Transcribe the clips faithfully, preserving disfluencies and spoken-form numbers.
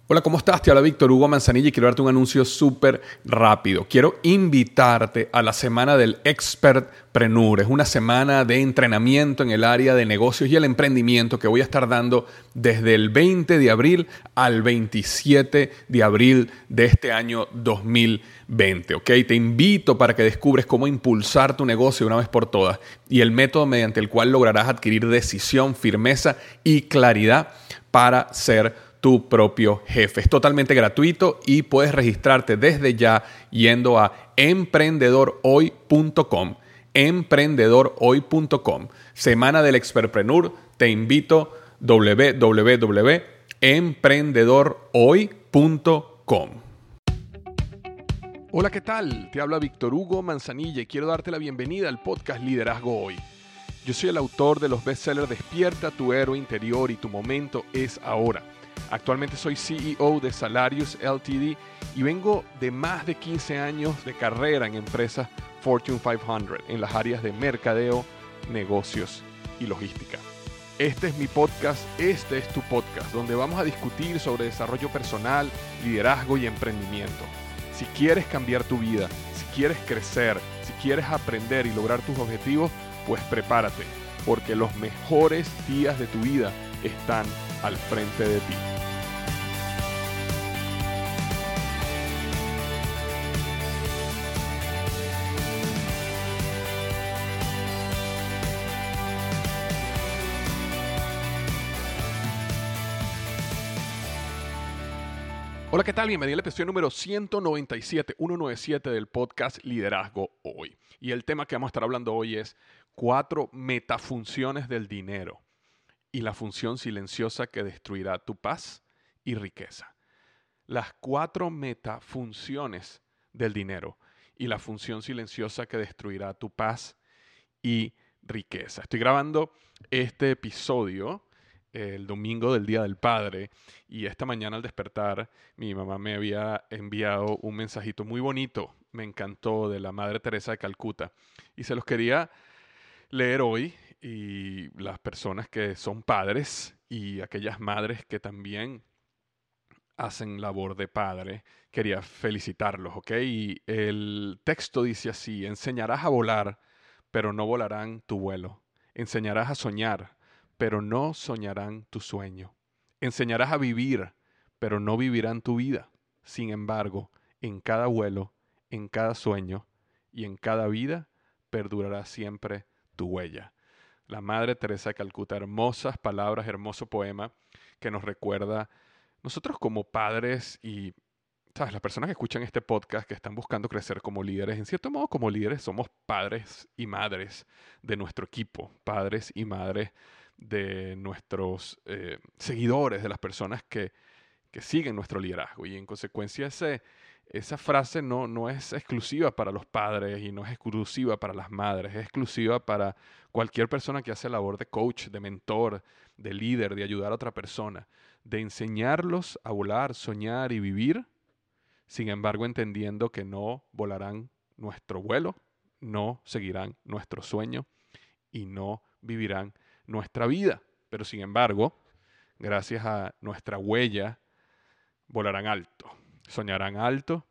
Hola, ¿cómo estás? Te habla Víctor Hugo Manzanilla y quiero darte un anuncio súper rápido. Quiero invitarte a la semana del Expertpreneur. Es una semana de entrenamiento en el área de negocios y el emprendimiento que voy a estar dando desde el veinte de abril al veintisiete de abril de este año dos mil veinte. ¿Ok? Te invito para que descubres cómo impulsar tu negocio de una vez por todas y el método mediante el cual lograrás adquirir decisión, firmeza y claridad para ser tu propio jefe. Es totalmente gratuito y puedes registrarte desde ya yendo a emprendedor hoy punto com. emprendedor hoy punto com. Semana del Expertpreneur. Te invito w w w punto emprendedor hoy punto com. Hola, ¿qué tal? Te habla Víctor Hugo Manzanilla y quiero darte la bienvenida al podcast Liderazgo Hoy. Yo soy el autor de los bestsellers Despierta tu héroe interior y Tu momento es ahora. Actualmente soy C E O de Salarius Limited y vengo de más de quince años de carrera en empresas Fortune quinientos en las áreas de mercadeo, negocios y logística. Este es mi podcast, este es tu podcast, donde vamos a discutir sobre desarrollo personal, liderazgo y emprendimiento. Si quieres cambiar tu vida, si quieres crecer, si quieres aprender y lograr tus objetivos, pues prepárate, porque los mejores días de tu vida están al frente de ti. Hola, ¿qué tal? Bienvenido al episodio número ciento noventa y siete, ciento noventa y siete del podcast Liderazgo Hoy. Y el tema que vamos a estar hablando hoy es cuatro metafunciones del dinero y la función silenciosa que destruirá tu paz y riqueza. Las cuatro metafunciones del dinero y la función silenciosa que destruirá tu paz y riqueza. Estoy grabando este episodio el domingo del Día del Padre y esta mañana al despertar mi mamá me había enviado un mensajito muy bonito, me encantó, de la Madre Teresa de Calcuta y se los quería leer hoy. Y las personas que son padres y aquellas madres que también hacen labor de padre, quería felicitarlos, ¿ok? Y el texto dice así: enseñarás a volar, pero no volarán tu vuelo. Enseñarás a soñar, pero no soñarán tu sueño. Enseñarás a vivir, pero no vivirán tu vida. Sin embargo, en cada vuelo, en cada sueño y en cada vida, perdurará siempre tu huella. La Madre Teresa de Calcuta, hermosas palabras, hermoso poema que nos recuerda nosotros como padres y, ¿sabes?, las personas que escuchan este podcast, que están buscando crecer como líderes. En cierto modo, como líderes somos padres y madres de nuestro equipo, padres y madres de nuestros eh, seguidores, de las personas que, que siguen nuestro liderazgo. Y en consecuencia ese, esa frase no, no es exclusiva para los padres y no es exclusiva para las madres, es exclusiva para cualquier persona que hace labor de coach, de mentor, de líder, de ayudar a otra persona, de enseñarlos a volar, soñar y vivir, sin embargo entendiendo que no volarán nuestro vuelo, no seguirán nuestro sueño y no vivirán nuestra vida. Pero sin embargo, gracias a nuestra huella, volarán alto, soñarán alto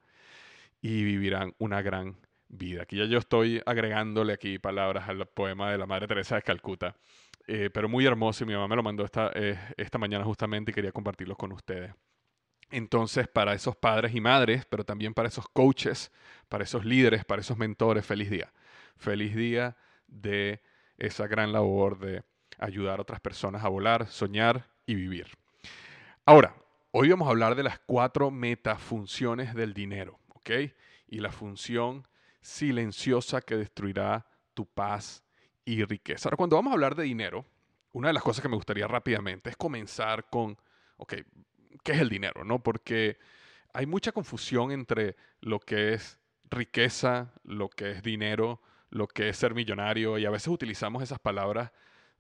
y vivirán una gran vida. Aquí ya yo estoy agregándole aquí palabras al poema de la Madre Teresa de Calcuta, eh, pero muy hermoso, y mi mamá me lo mandó esta, eh, esta mañana justamente y quería compartirlo con ustedes. Entonces, para esos padres y madres, pero también para esos coaches, para esos líderes, para esos mentores, feliz día. Feliz día de esa gran labor de ayudar a otras personas a volar, soñar y vivir. Ahora, hoy vamos a hablar de las cuatro metafunciones del dinero, ¿ok? Y la función silenciosa que destruirá tu paz y riqueza. Ahora, cuando vamos a hablar de dinero, una de las cosas que me gustaría rápidamente es comenzar con, ok, ¿qué es el dinero?, ¿no? Porque hay mucha confusión entre lo que es riqueza, lo que es dinero, lo que es ser millonario, y a veces utilizamos esas palabras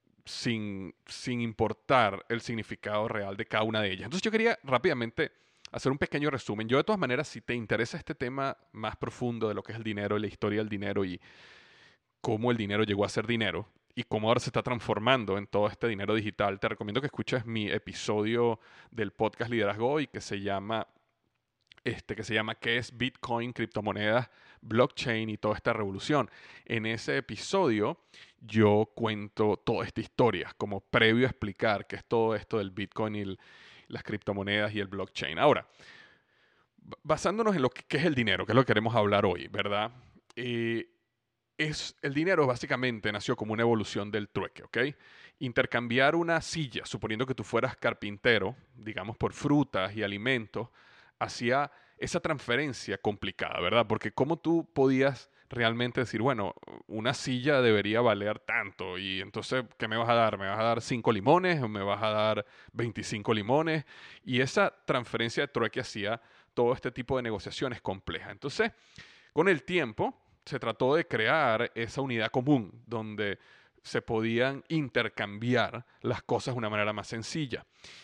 sin, sin importar el significado real de cada una de ellas. Entonces yo quería rápidamente hacer un pequeño resumen. Yo, de todas maneras, si te interesa este tema más profundo de lo que es el dinero y la historia del dinero y cómo el dinero llegó a ser dinero y cómo ahora se está transformando en todo este dinero digital. Te recomiendo que escuches mi episodio del podcast Liderazgo Hoy que se llama, este, que se llama ¿Qué es Bitcoin, criptomonedas, blockchain y toda esta revolución? En ese episodio yo cuento toda esta historia como previo a explicar qué es todo esto del Bitcoin y el, las criptomonedas y el blockchain. Ahora, basándonos en lo que, que es el dinero, que es lo que queremos hablar hoy, ¿verdad? Eh, es, el dinero básicamente nació como una evolución del trueque, ¿ok? Intercambiar una silla, suponiendo que tú fueras carpintero, digamos por frutas y alimentos, hacía esa transferencia complicada, ¿verdad? Porque cómo tú podías realmente decir, bueno, una silla debería valer tanto y entonces, ¿qué me vas a dar? ¿Me vas a dar cinco limones o me vas a dar veinticinco limones? Y esa transferencia de trueque hacía todo este tipo de negociaciones complejas. Entonces, con el tiempo, se trató de crear esa unidad común donde se podían intercambiar las cosas de una manera más sencilla.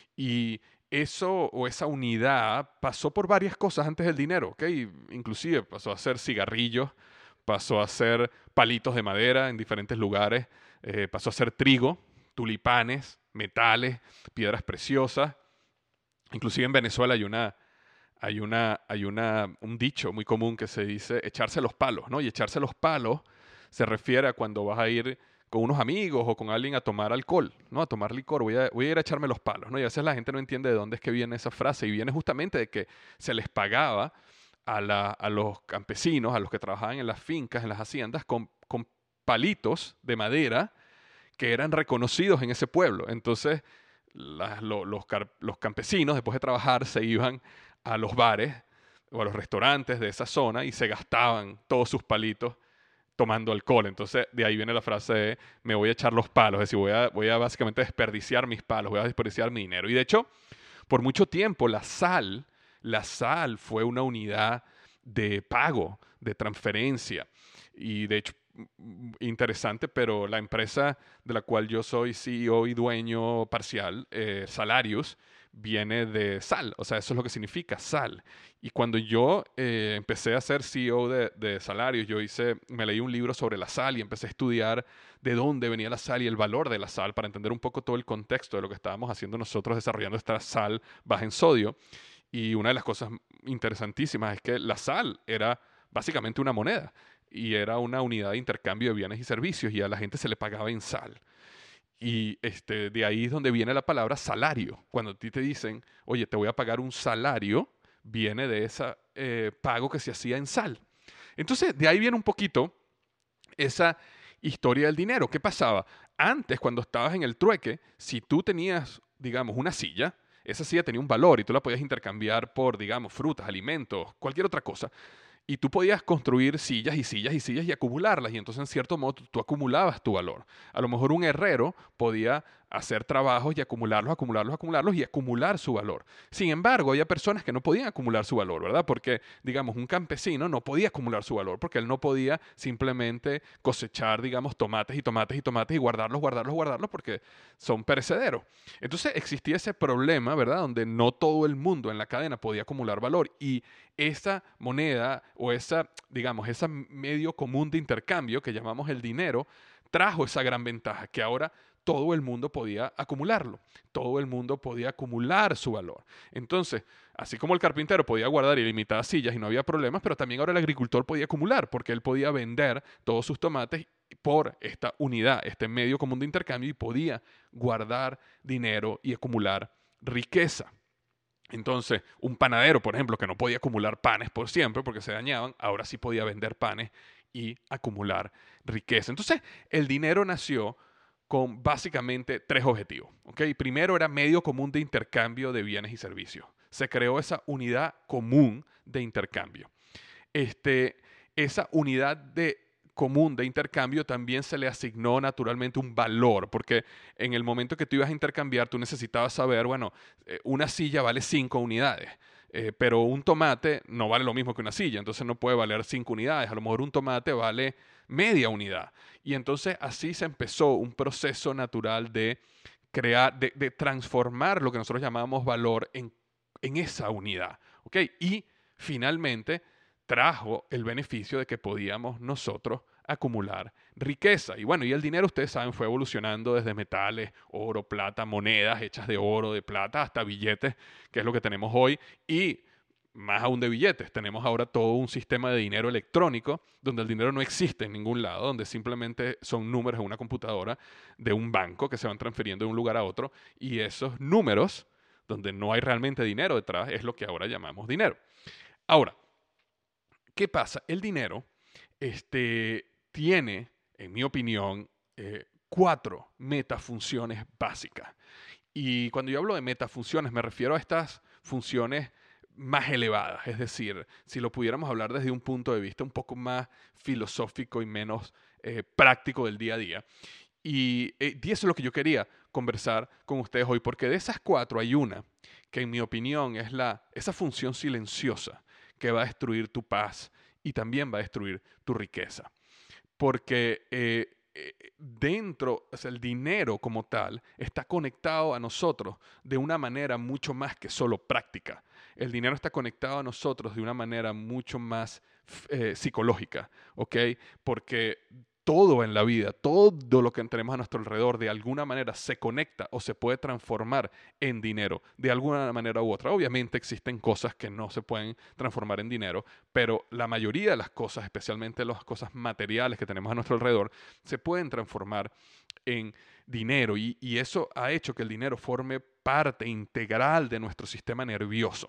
Y eso o esa unidad pasó por varias cosas antes del dinero, ¿ok? Inclusive pasó a ser cigarrillos, pasó a ser palitos de madera en diferentes lugares, eh, pasó a ser trigo, tulipanes, metales, piedras preciosas. Inclusive en Venezuela hay una, hay una, hay una, un dicho muy común que se dice echarse los palos, ¿no? Y echarse los palos se refiere a cuando vas a ir con unos amigos o con alguien a tomar alcohol, ¿no? A tomar licor, voy a, voy a ir a echarme los palos, ¿no? Y a veces la gente no entiende de dónde es que viene esa frase y viene justamente de que se les pagaba a, la, a los campesinos, a los que trabajaban en las fincas, en las haciendas, con, con palitos de madera que eran reconocidos en ese pueblo. Entonces, la- lo- los, car- los campesinos, después de trabajar, se iban a los bares o a los restaurantes de esa zona y se gastaban todos sus palitos tomando alcohol. Entonces, de ahí viene la frase de me voy a echar los palos, es decir, voy a, voy a básicamente desperdiciar mis palos, voy a desperdiciar mi dinero. Y de hecho, por mucho tiempo, la sal, la sal fue una unidad de pago, de transferencia. Y de hecho, mm, interesante, pero la empresa de la cual yo soy C E O y dueño parcial, eh, Salarius, viene de sal. O sea, eso es lo que significa sal. Y cuando yo eh, empecé a ser C E O de, de Salarius, yo hice, me leí un libro sobre la sal y empecé a estudiar de dónde venía la sal y el valor de la sal para entender un poco todo el contexto de lo que estábamos haciendo nosotros desarrollando esta sal baja en sodio. Y una de las cosas interesantísimas es que la sal era básicamente una moneda y era una unidad de intercambio de bienes y servicios y a la gente se le pagaba en sal. Y este, de ahí es donde viene la palabra salario. Cuando a ti te dicen, oye, te voy a pagar un salario, viene de ese eh, pago que se hacía en sal. Entonces, de ahí viene un poquito esa historia del dinero. ¿Qué pasaba? Antes, cuando estabas en el trueque, si tú tenías, digamos, una silla, esa silla tenía un valor y tú la podías intercambiar por, digamos, frutas, alimentos, cualquier otra cosa. Y tú podías construir sillas y sillas y sillas y acumularlas. Y entonces, en cierto modo, tú, tú acumulabas tu valor. A lo mejor un herrero podía hacer trabajos y acumularlos, acumularlos, acumularlos y acumular su valor. Sin embargo, había personas que no podían acumular su valor, ¿verdad? Porque, digamos, un campesino no podía acumular su valor porque él no podía simplemente cosechar, digamos, tomates y tomates y tomates y guardarlos, guardarlos, guardarlos porque son perecederos. Entonces, existía ese problema, ¿verdad? Donde no todo el mundo en la cadena podía acumular valor y esa moneda o esa, digamos, ese medio común de intercambio que llamamos el dinero, trajo esa gran ventaja, que ahora todo el mundo podía acumularlo, todo el mundo podía acumular su valor. Entonces, así como el carpintero podía guardar ilimitadas sillas y no había problemas, pero también ahora el agricultor podía acumular, porque él podía vender todos sus tomates por esta unidad, este medio común de intercambio, y podía guardar dinero y acumular riqueza. Entonces, un panadero, por ejemplo, que no podía acumular panes por siempre porque se dañaban, ahora sí podía vender panes y acumular riqueza. Entonces, el dinero nació con básicamente tres objetivos. ¿Okay? Primero era medio común de intercambio de bienes y servicios. Se creó esa unidad común de intercambio. Este, esa unidad de común de intercambio también se le asignó naturalmente un valor, porque en el momento que tú ibas a intercambiar, tú necesitabas saber, bueno, eh, una silla vale cinco unidades, eh, pero un tomate no vale lo mismo que una silla, entonces no puede valer cinco unidades, a lo mejor un tomate vale media unidad. Y entonces así se empezó un proceso natural de crear, de, de transformar lo que nosotros llamamos valor en, en esa unidad. ¿Okay? Y finalmente trajo el beneficio de que podíamos nosotros acumular riqueza. Y bueno, y el dinero, ustedes saben, fue evolucionando desde metales, oro, plata, monedas hechas de oro, de plata, hasta billetes, que es lo que tenemos hoy. Y más aún de billetes, tenemos ahora todo un sistema de dinero electrónico donde el dinero no existe en ningún lado, donde simplemente son números en una computadora de un banco que se van transfiriendo de un lugar a otro, y esos números, donde no hay realmente dinero detrás, es lo que ahora llamamos dinero. Ahora, ¿qué pasa? El dinero este, tiene, en mi opinión, eh, cuatro metafunciones básicas. Y cuando yo hablo de metafunciones, me refiero a estas funciones más elevadas. Es decir, si lo pudiéramos hablar desde un punto de vista un poco más filosófico y menos eh, práctico del día a día. Y, eh, y eso es lo que yo quería conversar con ustedes hoy, porque de esas cuatro hay una que en mi opinión es la, esa función silenciosa que va a destruir tu paz y también va a destruir tu riqueza. Porque eh, eh, dentro, o sea, el dinero como tal está conectado a nosotros de una manera mucho más que solo práctica. El dinero está conectado a nosotros de una manera mucho más eh, psicológica, ¿ok? Porque todo en la vida, todo lo que tenemos a nuestro alrededor, de alguna manera se conecta o se puede transformar en dinero, de alguna manera u otra. Obviamente existen cosas que no se pueden transformar en dinero, pero la mayoría de las cosas, especialmente las cosas materiales que tenemos a nuestro alrededor, se pueden transformar en dinero. Y, y eso ha hecho que el dinero forme parte integral de nuestro sistema nervioso.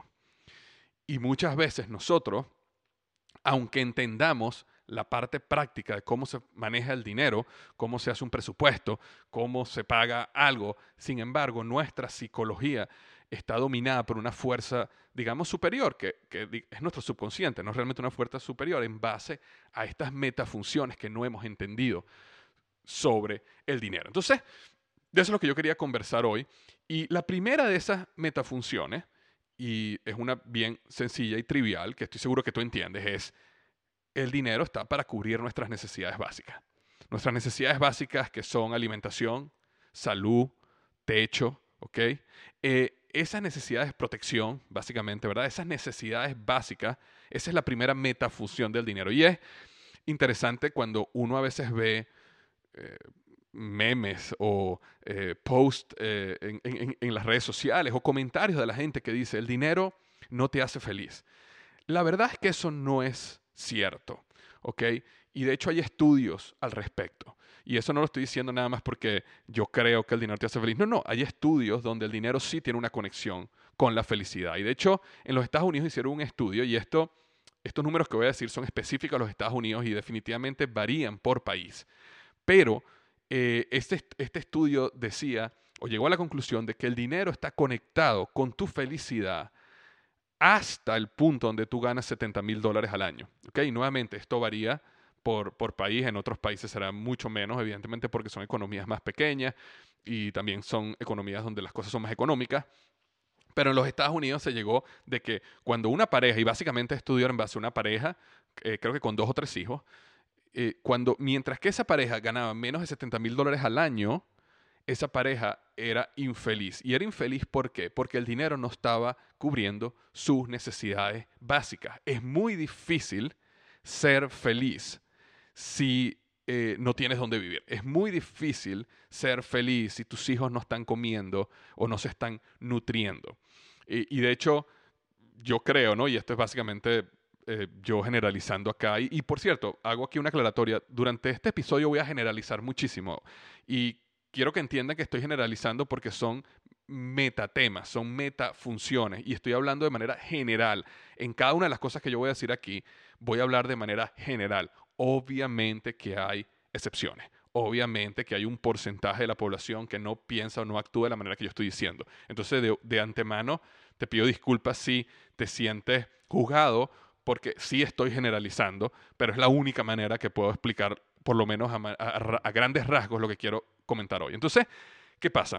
Y muchas veces nosotros, aunque entendamos la parte práctica de cómo se maneja el dinero, cómo se hace un presupuesto, cómo se paga algo, sin embargo, nuestra psicología está dominada por una fuerza, digamos, superior, que, que es nuestro subconsciente, no es realmente una fuerza superior, en base a estas metafunciones que no hemos entendido sobre el dinero. Entonces, de eso es lo que yo quería conversar hoy. Y la primera de esas metafunciones, y es una bien sencilla y trivial, que estoy seguro que tú entiendes, es: el dinero está para cubrir nuestras necesidades básicas. Nuestras necesidades básicas, que son alimentación, salud, techo, ¿ok? Eh, esas necesidades, protección, básicamente, ¿verdad? Esas necesidades básicas, esa es la primera metafunción del dinero. Y es interesante cuando uno a veces ve eh, memes o eh, posts eh, en, en, en las redes sociales o comentarios de la gente que dice: el dinero no te hace feliz. La verdad es que eso no es cierto, ¿ok? Y de hecho hay estudios al respecto. Y eso no lo estoy diciendo nada más porque yo creo que el dinero te hace feliz. No, no, hay estudios donde el dinero sí tiene una conexión con la felicidad. Y de hecho, en los Estados Unidos hicieron un estudio, y esto, estos números que voy a decir son específicos a los Estados Unidos y definitivamente varían por país. Pero eh, este, este estudio decía, o llegó a la conclusión, de que el dinero está conectado con tu felicidad hasta el punto donde tú ganas setenta mil dólares al año. ¿Okay? Y nuevamente, esto varía por, por país. En otros países será mucho menos, evidentemente, porque son economías más pequeñas y también son economías donde las cosas son más económicas. Pero en los Estados Unidos se llegó de que cuando una pareja, y básicamente estudiaron en base a una pareja, eh, creo que con dos o tres hijos, eh, cuando, mientras que esa pareja ganaba menos de setenta mil dólares al año, esa pareja era infeliz. ¿Y era infeliz por qué? Porque el dinero no estaba cubriendo sus necesidades básicas. Es muy difícil ser feliz si eh, no tienes dónde vivir. Es muy difícil ser feliz si tus hijos no están comiendo o no se están nutriendo. Y, y de hecho, yo creo, ¿no? Y esto es básicamente eh, yo generalizando acá. Y, y por cierto, hago aquí una aclaratoria. Durante este episodio voy a generalizar muchísimo. Y quiero que entiendan que estoy generalizando porque son metatemas, son metafunciones. Y estoy hablando de manera general. En cada una de las cosas que yo voy a decir aquí, voy a hablar de manera general. Obviamente que hay excepciones. Obviamente que hay un porcentaje de la población que no piensa o no actúa de la manera que yo estoy diciendo. Entonces, de, de antemano, te pido disculpas si te sientes juzgado, porque sí estoy generalizando, pero es la única manera que puedo explicar, por lo menos a, a, a grandes rasgos, lo que quiero comentar hoy. Entonces, ¿qué pasa?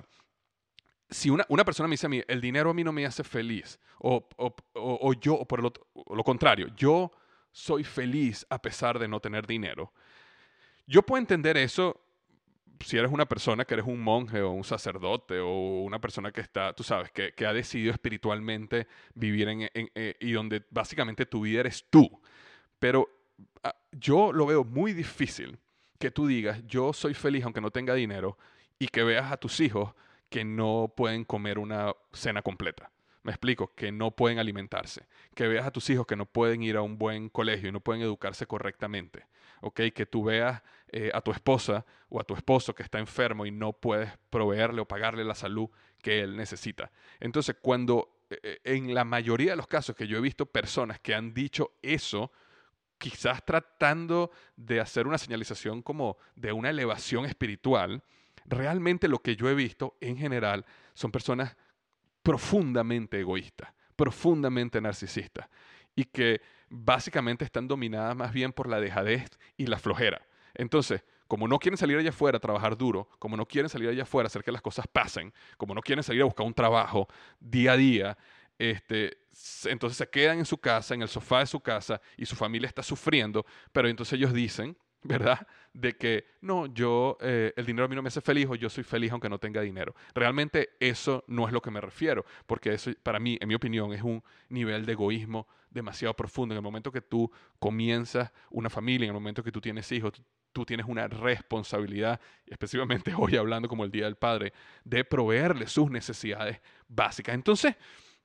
Si una, una persona me dice a mí: el dinero a mí no me hace feliz, o, o, o, o yo, o por lo, o lo contrario, yo soy feliz a pesar de no tener dinero, yo puedo entender eso si eres una persona que eres un monje o un sacerdote o una persona que está, tú sabes, que, que ha decidido espiritualmente vivir en, en, en, y donde básicamente tu vida eres tú. Pero ah, yo lo veo muy difícil que tú digas, yo soy feliz aunque no tenga dinero, y que veas a tus hijos que no pueden comer una cena completa. Me explico, que no pueden alimentarse. Que veas a tus hijos que no pueden ir a un buen colegio y no pueden educarse correctamente. ¿Ok? Que tú veas eh, a tu esposa o a tu esposo que está enfermo y no puedes proveerle o pagarle la salud que él necesita. Entonces, cuando eh, en la mayoría de los casos que yo he visto personas que han dicho eso, quizás tratando de hacer una señalización como de una elevación espiritual, realmente lo que yo he visto en general son personas profundamente egoístas, profundamente narcisistas y que básicamente están dominadas más bien por la dejadez y la flojera. Entonces, como no quieren salir allá afuera a trabajar duro, como no quieren salir allá afuera a hacer que las cosas pasen, como no quieren salir a buscar un trabajo día a día, este, entonces se quedan en su casa, en el sofá de su casa, y su familia está sufriendo, pero entonces ellos dicen, ¿verdad? De que no, yo, eh, el dinero a mí no me hace feliz o yo soy feliz aunque no tenga dinero. Realmente eso no es lo que me refiero, porque eso para mí, en mi opinión, es un nivel de egoísmo demasiado profundo. En el momento que tú comienzas una familia, en el momento que tú tienes hijos, tú, tú tienes una responsabilidad, específicamente hoy hablando como el Día del Padre, de proveerle sus necesidades básicas. Entonces,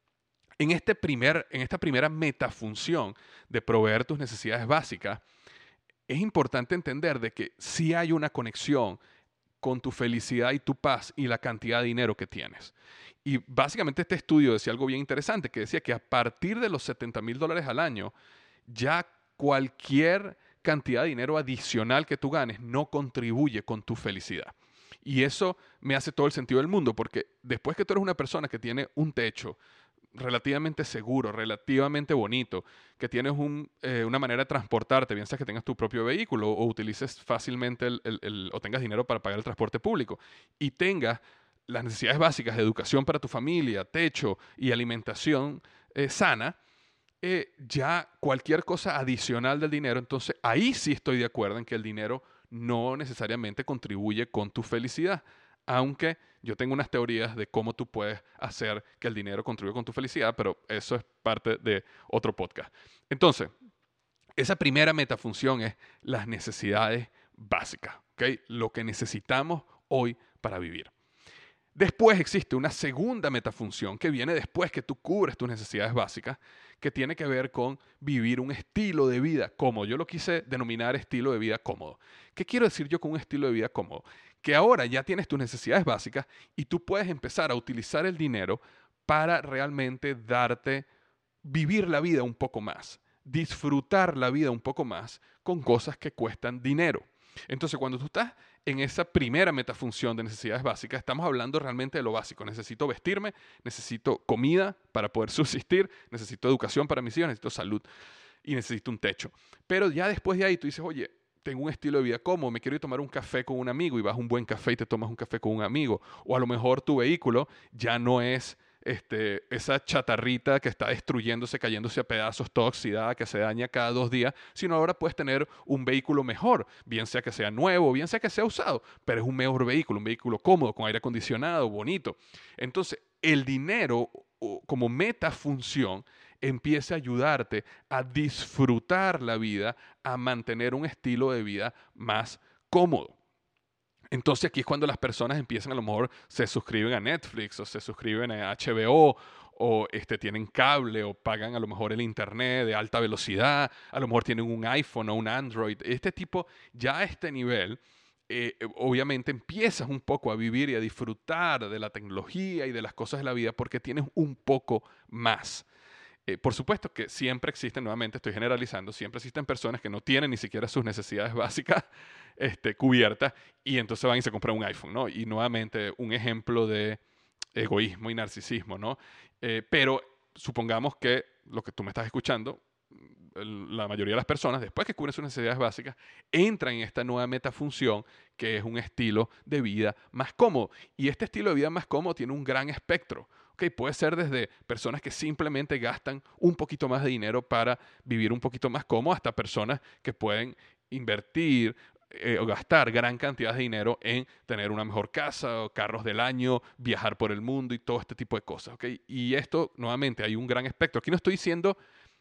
en, este primer, en esta primera metafunción de proveer tus necesidades básicas, es importante entender de que sí hay una conexión con tu felicidad y tu paz y la cantidad de dinero que tienes. Y básicamente este estudio decía algo bien interesante, que decía que a partir de los setenta mil dólares al año, ya cualquier cantidad de dinero adicional que tú ganes no contribuye con tu felicidad. Y eso me hace todo el sentido del mundo, porque después que tú eres una persona que tiene un techo relativamente seguro, relativamente bonito, que tienes un, eh, una manera de transportarte, bien sea que tengas tu propio vehículo o utilices fácilmente el, el, el, o tengas dinero para pagar el transporte público y tengas las necesidades básicas de educación para tu familia, techo y alimentación eh, sana, eh, ya cualquier cosa adicional del dinero, entonces ahí sí estoy de acuerdo en que el dinero no necesariamente contribuye con tu felicidad, aunque yo tengo unas teorías de cómo tú puedes hacer que el dinero contribuya con tu felicidad, pero eso es parte de otro podcast. Entonces, esa primera metafunción es las necesidades básicas, ¿ok? Lo que necesitamos hoy para vivir. Después existe una segunda metafunción que viene después que tú cubres tus necesidades básicas, que tiene que ver con vivir un estilo de vida cómodo. Yo lo quise denominar estilo de vida cómodo. ¿Qué quiero decir yo con un estilo de vida cómodo? Que ahora ya tienes tus necesidades básicas y tú puedes empezar a utilizar el dinero para realmente darte, vivir la vida un poco más, disfrutar la vida un poco más con cosas que cuestan dinero. Entonces, cuando tú estás en esa primera metafunción de necesidades básicas, estamos hablando realmente de lo básico. Necesito vestirme, necesito comida para poder subsistir, necesito educación para mis hijos, necesito salud y necesito un techo. Pero ya después de ahí tú dices, oye, tengo un estilo de vida cómodo, me quiero ir a tomar un café con un amigo y vas a un buen café y te tomas un café con un amigo. O a lo mejor tu vehículo ya no es este, esa chatarrita que está destruyéndose, cayéndose a pedazos, toda oxidada, que se daña cada dos días, sino ahora puedes tener un vehículo mejor, bien sea que sea nuevo, bien sea que sea usado, pero es un mejor vehículo, un vehículo cómodo, con aire acondicionado, bonito. Entonces, el dinero como metafunción empieza a ayudarte a disfrutar la vida, a mantener un estilo de vida más cómodo. Entonces aquí es cuando las personas empiezan, a lo mejor se suscriben a Netflix o se suscriben a H B O o este, tienen cable o pagan a lo mejor el internet de alta velocidad, a lo mejor tienen un iPhone o un Android. Este tipo, ya a este nivel, eh, obviamente empiezas un poco a vivir y a disfrutar de la tecnología y de las cosas de la vida porque tienes un poco más. Eh, por supuesto que siempre existen, nuevamente estoy generalizando, siempre existen personas que no tienen ni siquiera sus necesidades básicas este, cubiertas y entonces van y se compran un iPhone, ¿no? Y nuevamente un ejemplo de egoísmo y narcisismo, ¿no? Eh, pero supongamos que lo que tú me estás escuchando, la mayoría de las personas, después que cubren sus necesidades básicas, entran en esta nueva metafunción que es un estilo de vida más cómodo. Y este estilo de vida más cómodo tiene un gran espectro. Okay, puede ser desde personas que simplemente gastan un poquito más de dinero para vivir un poquito más cómodo, hasta personas que pueden invertir eh, o gastar gran cantidad de dinero en tener una mejor casa, o carros del año, viajar por el mundo y todo este tipo de cosas. Okay. Y esto, nuevamente, hay un gran espectro. Aquí no estoy diciendo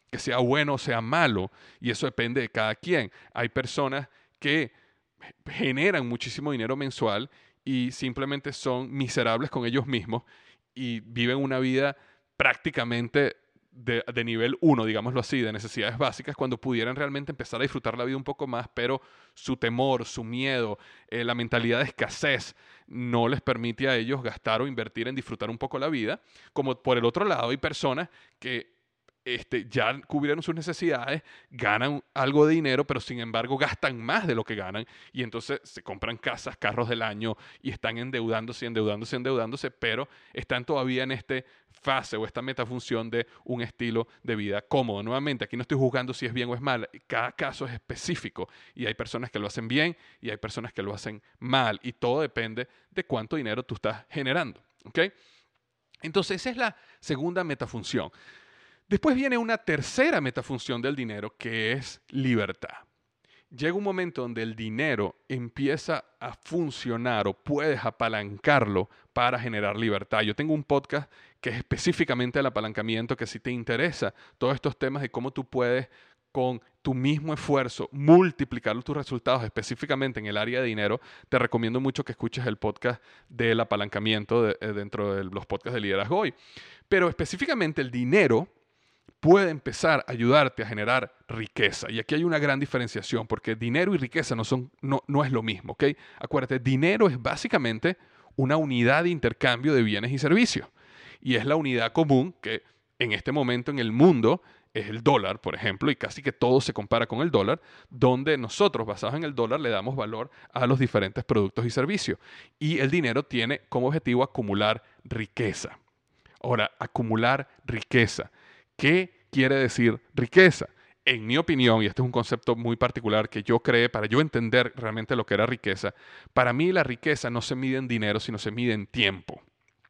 que sea bueno o sea malo, y eso depende de cada quien. Hay personas que generan muchísimo dinero mensual y simplemente son miserables con ellos mismos y viven una vida prácticamente de, de nivel uno, digámoslo así, de necesidades básicas, cuando pudieran realmente empezar a disfrutar la vida un poco más, pero su temor, su miedo, eh, la mentalidad de escasez no les permite a ellos gastar o invertir en disfrutar un poco la vida. Como por el otro lado hay personas que este, ya cubrieron sus necesidades, ganan algo de dinero, pero sin embargo gastan más de lo que ganan y entonces se compran casas, carros del año y están endeudándose, endeudándose, endeudándose, pero están todavía en esta fase o esta metafunción de un estilo de vida cómodo. Nuevamente, aquí no estoy juzgando si es bien o es mal, cada caso es específico y hay personas que lo hacen bien y hay personas que lo hacen mal y todo depende de cuánto dinero tú estás generando. ¿Ok? Entonces, esa es la segunda metafunción. Después viene una tercera metafunción del dinero que es libertad. Llega un momento donde el dinero empieza a funcionar o puedes apalancarlo para generar libertad. Yo tengo un podcast que es específicamente el apalancamiento, que si te interesa todos estos temas de cómo tú puedes con tu mismo esfuerzo multiplicar tus resultados específicamente en el área de dinero, te recomiendo mucho que escuches el podcast del apalancamiento de, eh, dentro de los podcasts de Liderazgo Hoy. Pero específicamente el dinero puede empezar a ayudarte a generar riqueza. Y aquí hay una gran diferenciación, porque dinero y riqueza no, son, no, no es lo mismo, ¿ok? Acuérdate, dinero es básicamente una unidad de intercambio de bienes y servicios. Y es la unidad común que en este momento en el mundo es el dólar, por ejemplo, y casi que todo se compara con el dólar, donde nosotros, basados en el dólar, le damos valor a los diferentes productos y servicios. Y el dinero tiene como objetivo acumular riqueza. Ahora, acumular riqueza. ¿Qué quiere decir riqueza? En mi opinión, y este es un concepto muy particular que yo creé para yo entender realmente lo que era riqueza, para mí la riqueza no se mide en dinero, sino se mide en tiempo.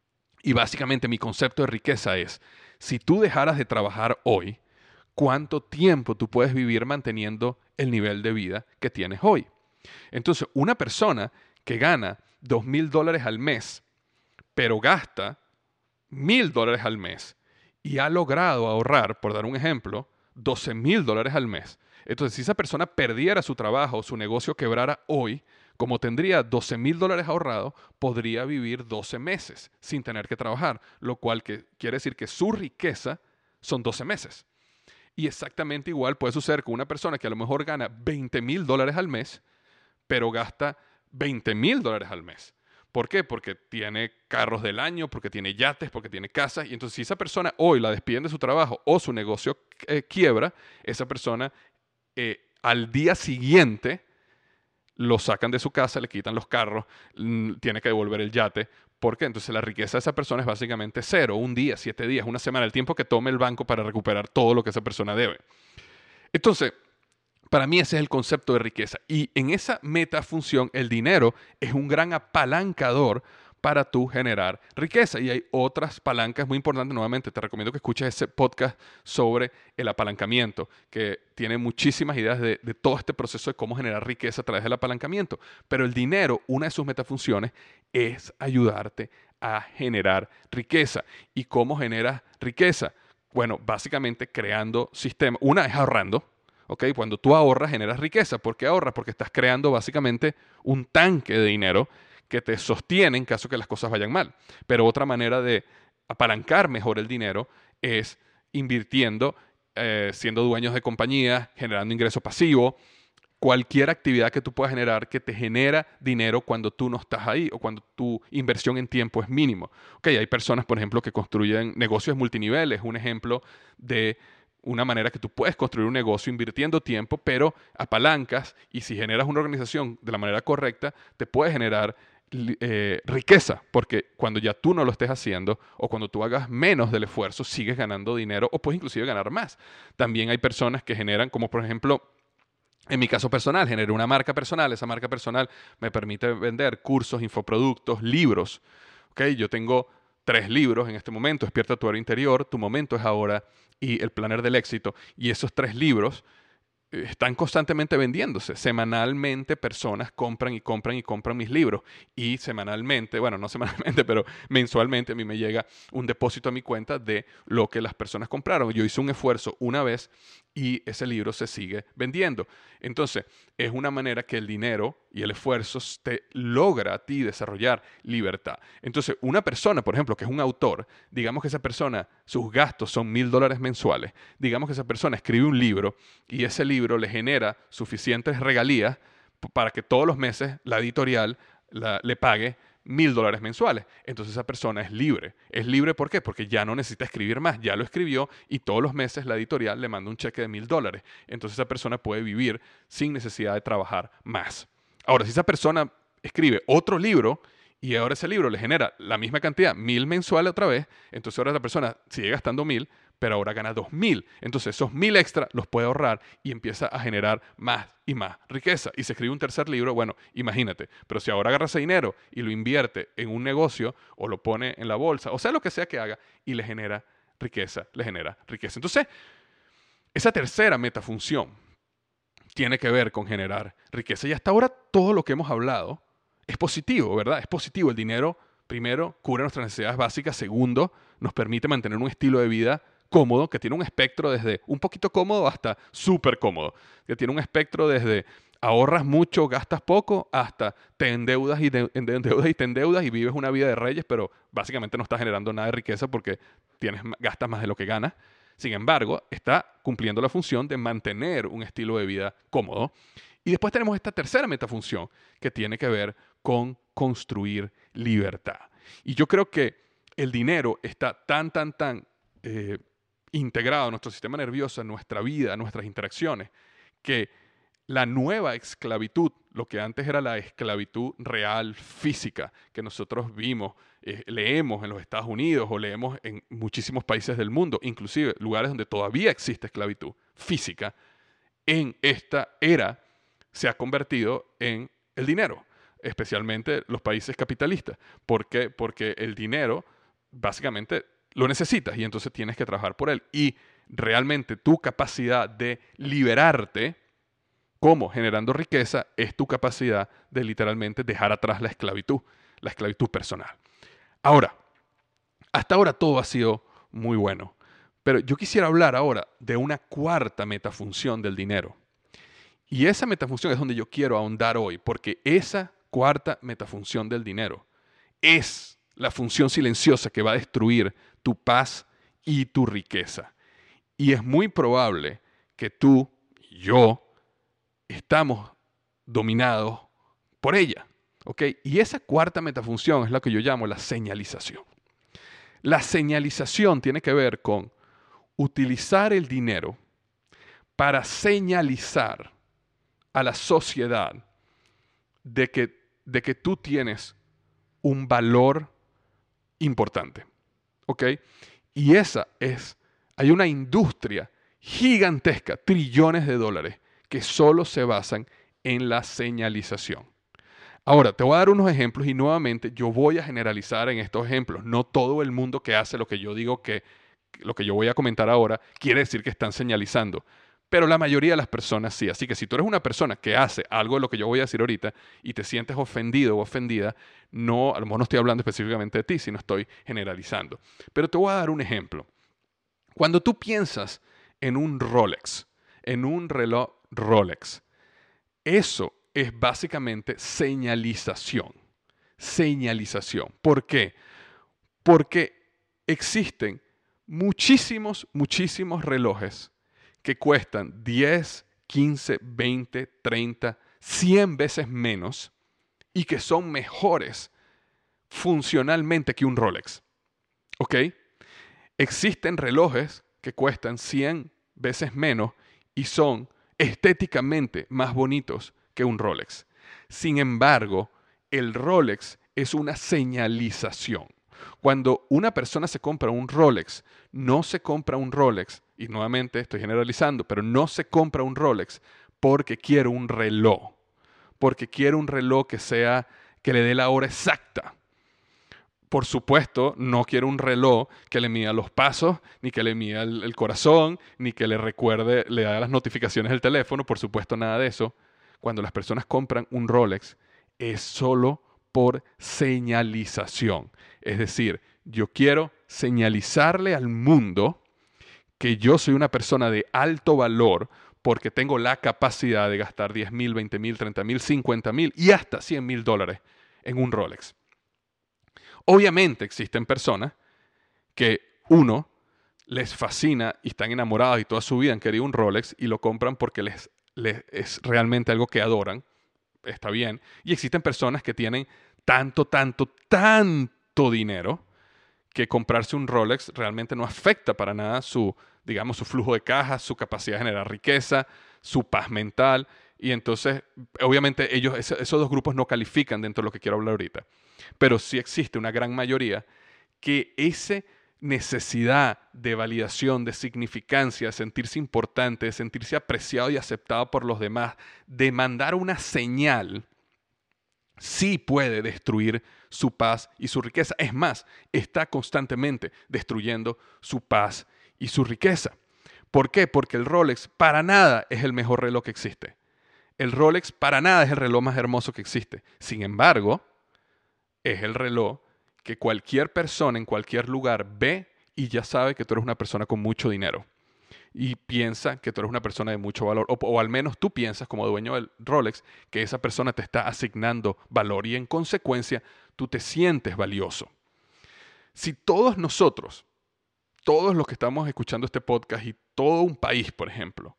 Y básicamente mi concepto de riqueza es, si tú dejaras de trabajar hoy, ¿cuánto tiempo tú puedes vivir manteniendo el nivel de vida que tienes hoy? Entonces, una persona que gana dos mil dólares al mes, pero gasta mil dólares al mes, y ha logrado ahorrar, por dar un ejemplo, doce mil dólares al mes. Entonces, si esa persona perdiera su trabajo o su negocio quebrara hoy, como tendría doce mil dólares ahorrados, podría vivir doce meses sin tener que trabajar, lo cual que quiere decir que su riqueza son doce meses. Y exactamente igual puede suceder con una persona que a lo mejor gana veinte mil dólares al mes, pero gasta veinte mil dólares al mes. ¿Por qué? Porque tiene carros del año, porque tiene yates, porque tiene casas. Y entonces si esa persona hoy la despiden de su trabajo o su negocio eh, quiebra, esa persona eh, al día siguiente lo sacan de su casa, le quitan los carros, mm, tiene que devolver el yate. ¿Por qué? Entonces la riqueza de esa persona es básicamente cero, un día, siete días, una semana, el tiempo que tome el banco para recuperar todo lo que esa persona debe. Entonces, para mí ese es el concepto de riqueza. Y en esa metafunción, el dinero es un gran apalancador para tú generar riqueza. Y hay otras palancas muy importantes. Nuevamente, te recomiendo que escuches ese podcast sobre el apalancamiento, que tiene muchísimas ideas de, de todo este proceso de cómo generar riqueza a través del apalancamiento. Pero el dinero, una de sus metafunciones, es ayudarte a generar riqueza. ¿Y cómo generas riqueza? Bueno, básicamente creando sistemas. Una es ahorrando. Okay, cuando tú ahorras, generas riqueza. ¿Por qué ahorras? Porque estás creando básicamente un tanque de dinero que te sostiene en caso que las cosas vayan mal. Pero otra manera de apalancar mejor el dinero es invirtiendo, eh, siendo dueños de compañías, generando ingreso pasivo, cualquier actividad que tú puedas generar que te genera dinero cuando tú no estás ahí o cuando tu inversión en tiempo es mínimo. Okay, hay personas, por ejemplo, que construyen negocios multiniveles. Un ejemplo de una manera que tú puedes construir un negocio invirtiendo tiempo, pero apalancas y si generas una organización de la manera correcta, te puede generar eh, riqueza, porque cuando ya tú no lo estés haciendo o cuando tú hagas menos del esfuerzo, sigues ganando dinero o puedes inclusive ganar más. También hay personas que generan, como por ejemplo, en mi caso personal, generé una marca personal. Esa marca personal me permite vender cursos, infoproductos, libros. ¿Okay? Yo tengo tres libros en este momento: Despierta tu Héroe Interior, Tu Momento es Ahora y El Planner del Éxito. Y esos tres libros están constantemente vendiéndose. Semanalmente personas compran y compran y compran mis libros. Y semanalmente, bueno, no semanalmente, pero mensualmente a mí me llega un depósito a mi cuenta de lo que las personas compraron. Yo hice un esfuerzo una vez y ese libro se sigue vendiendo. Entonces, es una manera que el dinero y el esfuerzo te logra a ti desarrollar libertad. Entonces, una persona, por ejemplo, que es un autor, digamos que esa persona, sus gastos son mil dólares mensuales. Digamos que esa persona escribe un libro y ese libro le genera suficientes regalías para que todos los meses la editorial la, le pague mil dólares mensuales. Entonces esa persona es libre. ¿Es libre por qué? Porque ya no necesita escribir más, ya lo escribió y todos los meses la editorial le manda un cheque de mil dólares. Entonces esa persona puede vivir sin necesidad de trabajar más. Ahora, si esa persona escribe otro libro y ahora ese libro le genera la misma cantidad, mil mensuales otra vez, entonces ahora la persona sigue gastando mil, pero ahora gana dos mil. Entonces esos mil extra los puede ahorrar y empieza a generar más y más riqueza. Y se escribe un tercer libro, bueno, imagínate. Pero si ahora agarra ese dinero y lo invierte en un negocio o lo pone en la bolsa, o sea, lo que sea que haga, y le genera riqueza, le genera riqueza. Entonces, esa tercera metafunción tiene que ver con generar riqueza. Y hasta ahora todo lo que hemos hablado es positivo, ¿verdad? Es positivo. El dinero, primero, cubre nuestras necesidades básicas. Segundo, nos permite mantener un estilo de vida cómodo, que tiene un espectro desde un poquito cómodo hasta súper cómodo, que tiene un espectro desde ahorras mucho, gastas poco, hasta te endeudas y te endeudas y te endeudas y vives una vida de reyes, pero básicamente no estás generando nada de riqueza porque tienes, gastas más de lo que ganas. Sin embargo, está cumpliendo la función de mantener un estilo de vida cómodo. Y después tenemos esta tercera metafunción que tiene que ver con construir libertad. Y yo creo que el dinero está tan, tan, tan eh, integrado a nuestro sistema nervioso, a nuestra vida, a nuestras interacciones, que la nueva esclavitud, lo que antes era la esclavitud real, física, que nosotros vimos, eh, leemos en los Estados Unidos o leemos en muchísimos países del mundo, inclusive lugares donde todavía existe esclavitud física, en esta era se ha convertido en el dinero, especialmente los países capitalistas. ¿Por qué? Porque el dinero básicamente lo necesitas y entonces tienes que trabajar por él. Y realmente tu capacidad de liberarte, como generando riqueza, es tu capacidad de literalmente dejar atrás la esclavitud, la esclavitud personal. Ahora, hasta ahora todo ha sido muy bueno, pero yo quisiera hablar ahora de una cuarta metafunción del dinero. Y esa metafunción es donde yo quiero ahondar hoy, porque esa cuarta metafunción del dinero es la función silenciosa que va a destruir tu paz y tu riqueza. Y es muy probable que tú y yo estamos dominados por ella. ¿Ok? Y esa cuarta metafunción es la que yo llamo la señalización. La señalización tiene que ver con utilizar el dinero para señalizar a la sociedad de que, de que tú tienes un valor importante. ¿Ok? Y esa es, hay una industria gigantesca, trillones de dólares, que solo se basan en la señalización. Ahora, te voy a dar unos ejemplos y nuevamente yo voy a generalizar en estos ejemplos. No todo el mundo que hace lo que yo digo que, lo que yo voy a comentar ahora, quiere decir que están señalizando. Pero la mayoría de las personas sí. Así que si tú eres una persona que hace algo de lo que yo voy a decir ahorita y te sientes ofendido o ofendida, no, a lo mejor no estoy hablando específicamente de ti, sino estoy generalizando. Pero te voy a dar un ejemplo. Cuando tú piensas en un Rolex, en un reloj Rolex, eso es básicamente señalización. Señalización. ¿Por qué? Porque existen muchísimos, muchísimos relojes que cuestan diez, quince, veinte, treinta, cien veces menos y que son mejores funcionalmente que un Rolex. ¿Ok? Existen relojes que cuestan cien veces menos y son estéticamente más bonitos que un Rolex. Sin embargo, el Rolex es una señalización. Cuando una persona se compra un Rolex, no se compra un Rolex, y nuevamente estoy generalizando, pero no se compra un Rolex porque quiere un reloj, porque quiere un reloj que sea, que le dé la hora exacta. por supuesto, no quiero un reloj que le mida los pasos, ni que le mida el, el corazón, ni que le recuerde, le haga las notificaciones del teléfono, por supuesto, nada de eso. Cuando las personas compran un Rolex, es solo por señalización. Es decir, yo quiero señalizarle al mundo que yo soy una persona de alto valor porque tengo la capacidad de gastar diez mil, veinte mil, treinta mil, cincuenta mil y hasta cien mil dólares en un Rolex. Obviamente existen personas que, uno, les fascina y están enamorados y toda su vida han querido un Rolex y lo compran porque les, les es realmente algo que adoran. Está bien. Y existen personas que tienen tanto, tanto, tanto dinero que comprarse un Rolex realmente no afecta para nada su, digamos, su flujo de caja, su capacidad de generar riqueza, su paz mental. Y entonces, obviamente, ellos, esos dos grupos no califican dentro de lo que quiero hablar ahorita. Pero sí existe una gran mayoría que esa necesidad de validación, de significancia, de sentirse importante, de sentirse apreciado y aceptado por los demás, de mandar una señal, sí puede destruir su paz y su riqueza. Es más, está constantemente destruyendo su paz y su riqueza. ¿Por qué? Porque el Rolex para nada es el mejor reloj que existe. El Rolex para nada es el reloj más hermoso que existe. Sin embargo, es el reloj que cualquier persona en cualquier lugar ve y ya sabe que tú eres una persona con mucho dinero. Y piensa que tú eres una persona de mucho valor. O, o al menos tú piensas como dueño del Rolex que esa persona te está asignando valor y en consecuencia tú te sientes valioso. Si todos nosotros, todos los que estamos escuchando este podcast y todo un país, por ejemplo,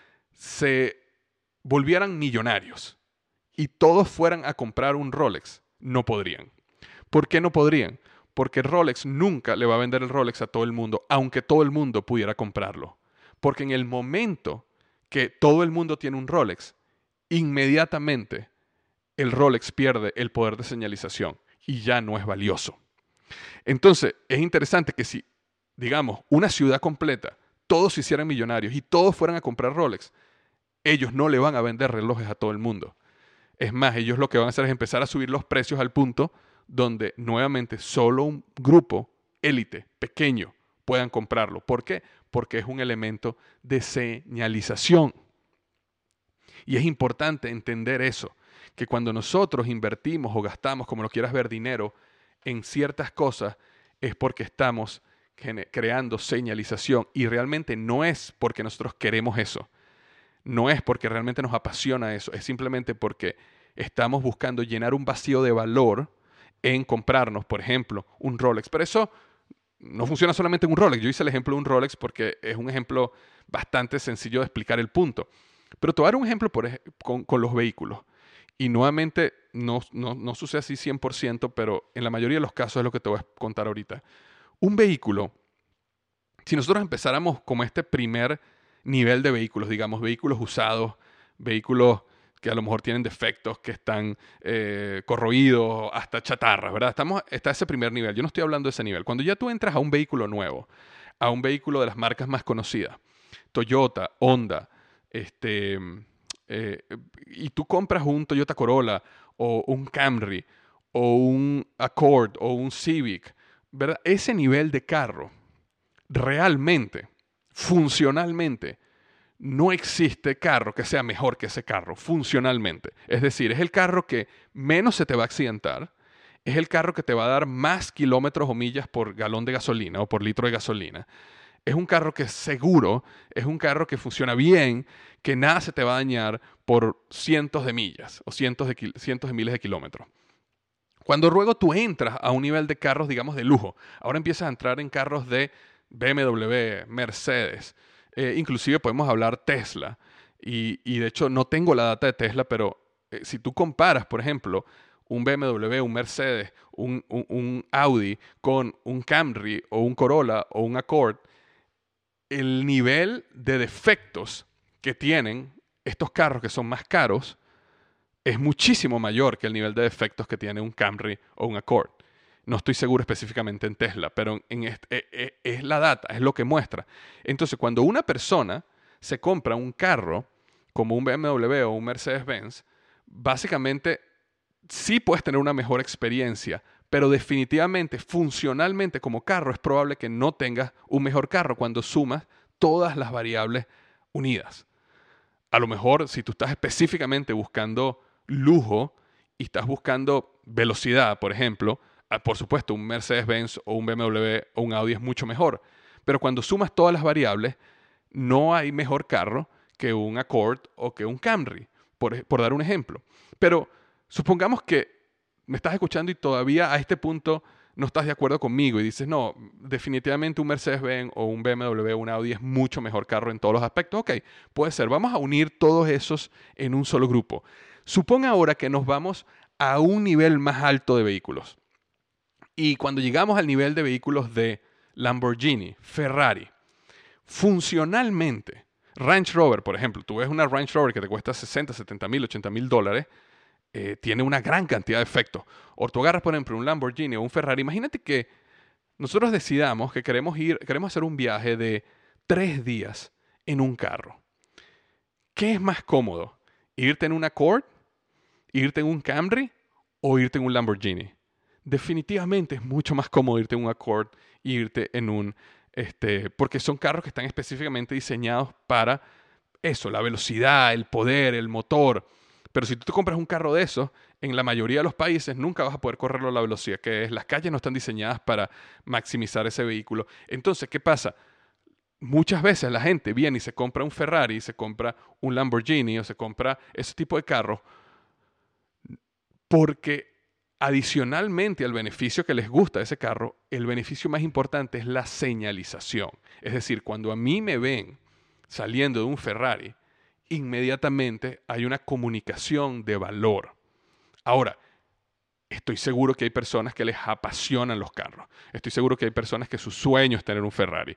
se volvieran millonarios y todos fueran a comprar un Rolex, no podrían. ¿Por qué no podrían? Porque Rolex nunca le va a vender el Rolex a todo el mundo, aunque todo el mundo pudiera comprarlo. Porque en el momento que todo el mundo tiene un Rolex, inmediatamente el Rolex pierde el poder de señalización y ya no es valioso. Entonces, es interesante que si, digamos, una ciudad completa, todos se hicieran millonarios y todos fueran a comprar Rolex, ellos no le van a vender relojes a todo el mundo. Es más, ellos lo que van a hacer es empezar a subir los precios al punto donde nuevamente solo un grupo élite pequeño puedan comprarlo. ¿Por qué? Porque es un elemento de señalización. Y es importante entender eso, que cuando nosotros invertimos o gastamos, como lo quieras ver, dinero en ciertas cosas, es porque estamos creando señalización y realmente no es porque nosotros queremos eso. No es porque realmente nos apasiona eso, es simplemente porque estamos buscando llenar un vacío de valor en comprarnos, por ejemplo, un Rolex. Pero eso no funciona solamente en un Rolex. Yo hice el ejemplo de un Rolex porque es un ejemplo bastante sencillo de explicar el punto. Pero te voy a dar un ejemplo por ej- con, con los vehículos. Y nuevamente, no, no, no sucede así cien por ciento, pero en la mayoría de los casos es lo que te voy a contar ahorita. Un vehículo, si nosotros empezáramos como este primer nivel de vehículos, digamos, vehículos usados, vehículos que a lo mejor tienen defectos, que están eh, corroídos, hasta chatarras, ¿verdad? Estamos, está ese primer nivel. Yo no estoy hablando de ese nivel. Cuando ya tú entras a un vehículo nuevo, a un vehículo de las marcas más conocidas, Toyota, Honda, este, eh, y tú compras un Toyota Corolla o un Camry o un Accord o un Civic, ¿verdad? Ese nivel de carro, realmente, funcionalmente, no existe carro que sea mejor que ese carro, funcionalmente. Es decir, es el carro que menos se te va a accidentar, es el carro que te va a dar más kilómetros o millas por galón de gasolina o por litro de gasolina. Es un carro que es seguro, es un carro que funciona bien, que nada se te va a dañar por cientos de millas o cientos de, cientos de miles de kilómetros. Cuando luego tú entras a un nivel de carros, digamos, de lujo, ahora empiezas a entrar en carros de B M W, Mercedes, eh, inclusive podemos hablar Tesla. Y, y de hecho no tengo la data de Tesla, pero eh, si tú comparas, por ejemplo, un B M W, un Mercedes, un, un, un Audi con un Camry o un Corolla o un Accord, el nivel de defectos que tienen estos carros que son más caros es muchísimo mayor que el nivel de defectos que tiene un Camry o un Accord. No estoy seguro específicamente en Tesla, pero en este, es, es la data, es lo que muestra. Entonces, cuando una persona se compra un carro como un B M W o un Mercedes-Benz, básicamente sí puedes tener una mejor experiencia, pero definitivamente, funcionalmente como carro, es probable que no tengas un mejor carro cuando sumas todas las variables unidas. A lo mejor, si tú estás específicamente buscando lujo y estás buscando velocidad, por ejemplo, ah, por supuesto, un Mercedes-Benz o un B M W o un Audi es mucho mejor. Pero cuando sumas todas las variables, no hay mejor carro que un Accord o que un Camry, por, por dar un ejemplo. Pero supongamos que me estás escuchando y todavía a este punto no estás de acuerdo conmigo y dices, no, definitivamente un Mercedes-Benz o un B M W o un Audi es mucho mejor carro en todos los aspectos. Ok, puede ser. Vamos a unir todos esos en un solo grupo. Supón ahora que nos vamos a un nivel más alto de vehículos. Y cuando llegamos al nivel de vehículos de Lamborghini, Ferrari, funcionalmente, Range Rover, por ejemplo, tú ves una Range Rover que te cuesta sesenta, setenta mil, ochenta mil dólares, eh, tiene una gran cantidad de efectos. O tú agarras, por ejemplo, un Lamborghini o un Ferrari. Imagínate que nosotros decidamos que queremos ir, queremos hacer un viaje de tres días en un carro. ¿Qué es más cómodo? ¿Irte en un Accord? ¿Irte en un Camry? ¿O irte en un Lamborghini? Definitivamente es mucho más cómodo irte en un Accord e irte en un... Este, porque son carros que están específicamente diseñados para eso, la velocidad, el poder, el motor. Pero si tú te compras un carro de esos, en la mayoría de los países nunca vas a poder correrlo a la velocidad que es. Las calles no están diseñadas para maximizar ese vehículo. Entonces, ¿qué pasa? Muchas veces la gente viene y se compra un Ferrari, se compra un Lamborghini o se compra ese tipo de carros porque adicionalmente al beneficio que les gusta de ese carro, el beneficio más importante es la señalización. Es decir, cuando a mí me ven saliendo de un Ferrari, inmediatamente hay una comunicación de valor. Ahora, estoy seguro que hay personas que les apasionan los carros. Estoy seguro que hay personas que su sueño es tener un Ferrari.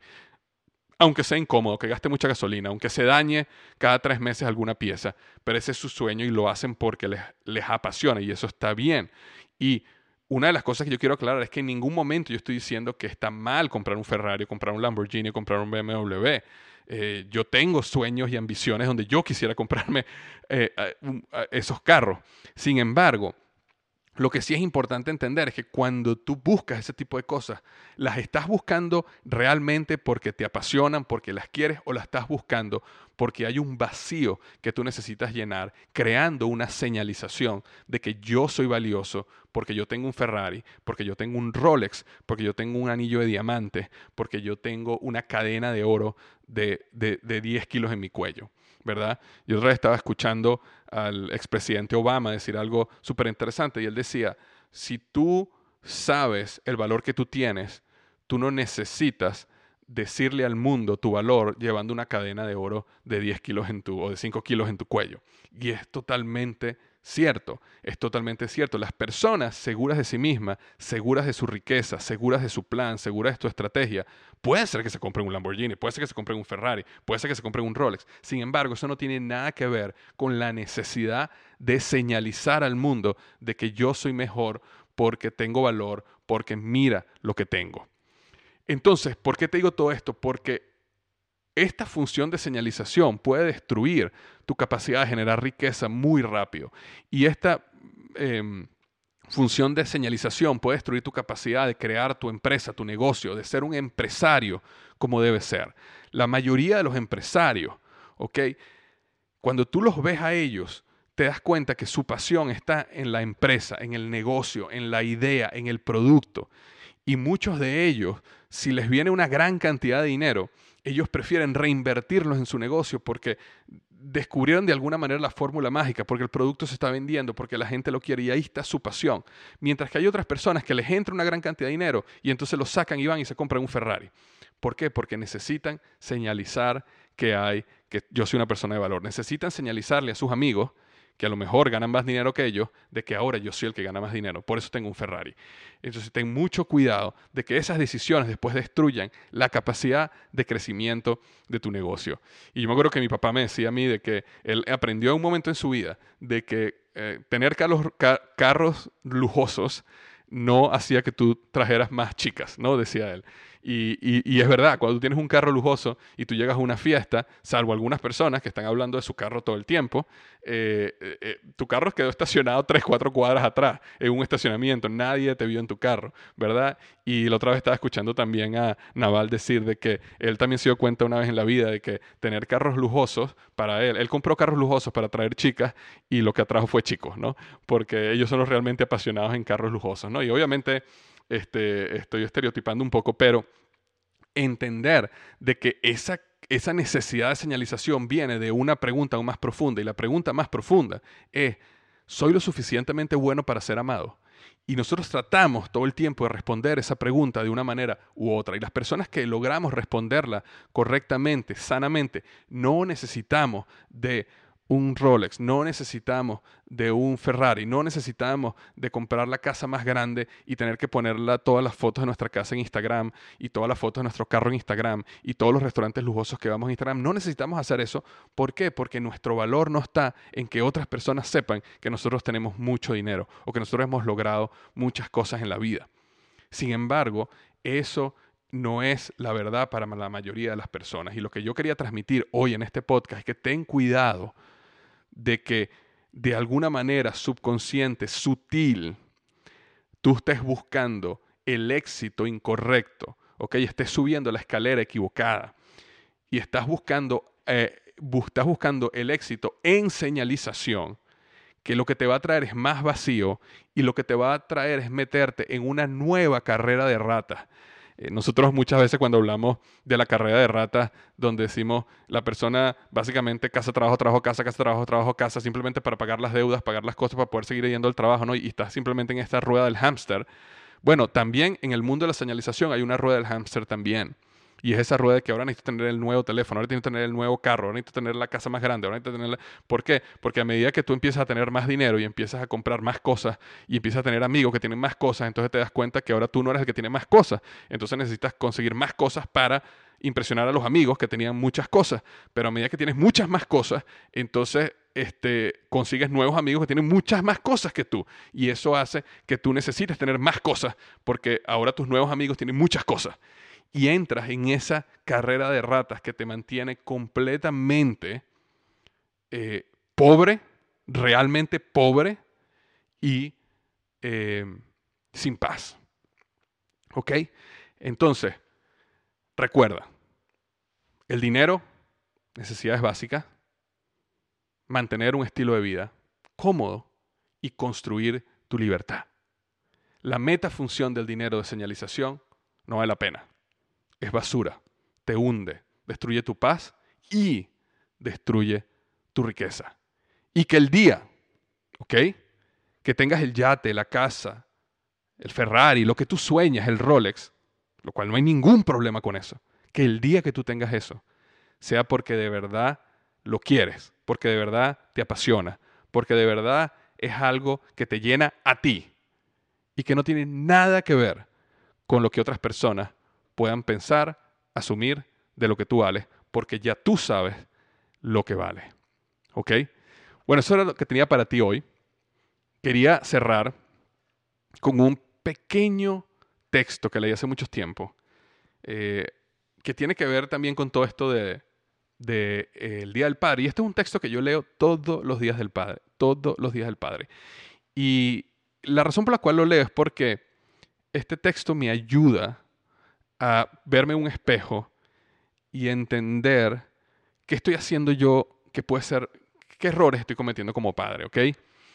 Aunque sea incómodo, que gaste mucha gasolina, aunque se dañe cada tres meses alguna pieza, pero ese es su sueño y lo hacen porque les, les apasiona y eso está bien. Y una de las cosas que yo quiero aclarar es que en ningún momento yo estoy diciendo que está mal comprar un Ferrari, comprar un Lamborghini, comprar un B M W. Eh, yo tengo sueños y ambiciones donde yo quisiera comprarme eh, uh, esos carros. Sin embargo, lo que sí es importante entender es que cuando tú buscas ese tipo de cosas, ¿las estás buscando realmente porque te apasionan, porque las quieres, o las estás buscando porque hay un vacío que tú necesitas llenar, creando una señalización de que yo soy valioso porque yo tengo un Ferrari, porque yo tengo un Rolex, porque yo tengo un anillo de diamante, porque yo tengo una cadena de oro de, de, de diez kilos en mi cuello? ¿Verdad? Yo otra vez estaba escuchando al expresidente Obama decir algo súper interesante y él decía, si tú sabes el valor que tú tienes, tú no necesitas decirle al mundo tu valor llevando una cadena de oro de diez kilos en tu, o de cinco kilos en tu cuello. Y es totalmente cierto, es totalmente cierto. Las personas seguras de sí mismas, seguras de su riqueza, seguras de su plan, seguras de su estrategia, puede ser que se compren un Lamborghini, puede ser que se compren un Ferrari, puede ser que se compren un Rolex. Sin embargo, eso no tiene nada que ver con la necesidad de señalizar al mundo de que yo soy mejor porque tengo valor, porque mira lo que tengo. Entonces, ¿por qué te digo todo esto? Porque esta función de señalización puede destruir tu capacidad de generar riqueza muy rápido. Y esta eh, función de señalización puede destruir tu capacidad de crear tu empresa, tu negocio, de ser un empresario como debe ser. La mayoría de los empresarios, ¿ok? Cuando tú los ves a ellos, te das cuenta que su pasión está en la empresa, en el negocio, en la idea, en el producto. Y muchos de ellos, si les viene una gran cantidad de dinero, ellos prefieren reinvertirlos en su negocio porque descubrieron de alguna manera la fórmula mágica, porque el producto se está vendiendo, porque la gente lo quiere y ahí está su pasión. Mientras que hay otras personas que les entra una gran cantidad de dinero y entonces lo sacan y van y se compran un Ferrari. ¿Por qué? Porque necesitan señalizar que hay, que yo soy una persona de valor. Necesitan señalizarle a sus amigos que a lo mejor ganan más dinero que ellos, de que ahora yo soy el que gana más dinero, por eso tengo un Ferrari. Entonces ten mucho cuidado de que esas decisiones después destruyan la capacidad de crecimiento de tu negocio. Y yo me acuerdo que mi papá me decía a mí de que él aprendió en un momento en su vida de que eh, tener carros, car carros lujosos no hacía que tú trajeras más chicas, ¿no? Decía él. Y, y, y es verdad, cuando tú tienes un carro lujoso y tú llegas a una fiesta, salvo algunas personas que están hablando de su carro todo el tiempo, eh, eh, eh, tu carro quedó estacionado tres, cuatro cuadras atrás, en un estacionamiento, nadie te vio en tu carro, ¿verdad? Y la otra vez estaba escuchando también a Naval decir de que él también se dio cuenta una vez en la vida de que tener carros lujosos para él, él compró carros lujosos para traer chicas y lo que atrajo fue chicos, ¿no? Porque ellos son los realmente apasionados en carros lujosos, ¿no? Y obviamente este, estoy estereotipando un poco, pero entender de que esa, esa necesidad de señalización viene de una pregunta aún más profunda, y la pregunta más profunda es, ¿soy lo suficientemente bueno para ser amado? Y nosotros tratamos todo el tiempo de responder esa pregunta de una manera u otra. Y las personas que logramos responderla correctamente, sanamente, no necesitamos de un Rolex, no necesitamos de un Ferrari, no necesitamos de comprar la casa más grande y tener que ponerla todas las fotos de nuestra casa en Instagram y todas las fotos de nuestro carro en Instagram y todos los restaurantes lujosos que vamos a Instagram. No necesitamos hacer eso. ¿Por qué? Porque nuestro valor no está en que otras personas sepan que nosotros tenemos mucho dinero o que nosotros hemos logrado muchas cosas en la vida. Sin embargo, eso no es la verdad para la mayoría de las personas. Y lo que yo quería transmitir hoy en este podcast es que ten cuidado de que de alguna manera subconsciente, sutil, tú estés buscando el éxito incorrecto, ¿ok? Estés subiendo la escalera equivocada y estás buscando, eh, bu- estás buscando el éxito en señalización, que lo que te va a traer es más vacío y lo que te va a traer es meterte en una nueva carrera de ratas. Eh, nosotros muchas veces cuando hablamos de la carrera de ratas, donde decimos la persona básicamente casa, trabajo, trabajo, casa, casa, trabajo, trabajo, casa, simplemente para pagar las deudas, pagar las cosas para poder seguir yendo al trabajo, ¿no? Y estás simplemente en esta rueda del hámster. Bueno, también en el mundo de la señalización hay una rueda del hámster también. Y es esa rueda de que ahora necesito tener el nuevo teléfono, ahora necesito tener el nuevo carro, ahora necesito tener la casa más grande, ahora necesito tener la... ¿Por qué? Porque a medida que tú empiezas a tener más dinero y empiezas a comprar más cosas y empiezas a tener amigos que tienen más cosas, entonces te das cuenta que ahora tú no eres el que tiene más cosas. Entonces necesitas conseguir más cosas para impresionar a los amigos que tenían muchas cosas. Pero a medida que tienes muchas más cosas, entonces este, consigues nuevos amigos que tienen muchas más cosas que tú. Y eso hace que tú necesites tener más cosas porque ahora tus nuevos amigos tienen muchas cosas. Y entras en esa carrera de ratas que te mantiene completamente eh, pobre, realmente pobre y eh, sin paz. ¿Ok? Entonces, recuerda, el dinero, necesidades básicas, mantener un estilo de vida cómodo y construir tu libertad. La metafunción del dinero de señalización no vale la pena. Es basura, te hunde, destruye tu paz y destruye tu riqueza. Y que el día, ¿ok? Que tengas el yate, la casa, el Ferrari, lo que tú sueñas, el Rolex, lo cual no hay ningún problema con eso. Que el día que tú tengas eso sea porque de verdad lo quieres, porque de verdad te apasiona, porque de verdad es algo que te llena a ti y que no tiene nada que ver con lo que otras personas puedan pensar, asumir de lo que tú vales, porque ya tú sabes lo que vale. ¿Ok? Bueno, eso era lo que tenía para ti hoy. Quería cerrar con un pequeño texto que leí hace mucho tiempo, eh, que tiene que ver también con todo esto de, de, eh, el Día del Padre. Y este es un texto que yo leo todos los días del Padre, todos los días del Padre. Y la razón por la cual lo leo es porque este texto me ayuda a verme en un espejo y entender qué estoy haciendo yo, qué puede ser, qué errores estoy cometiendo como padre, ¿ok?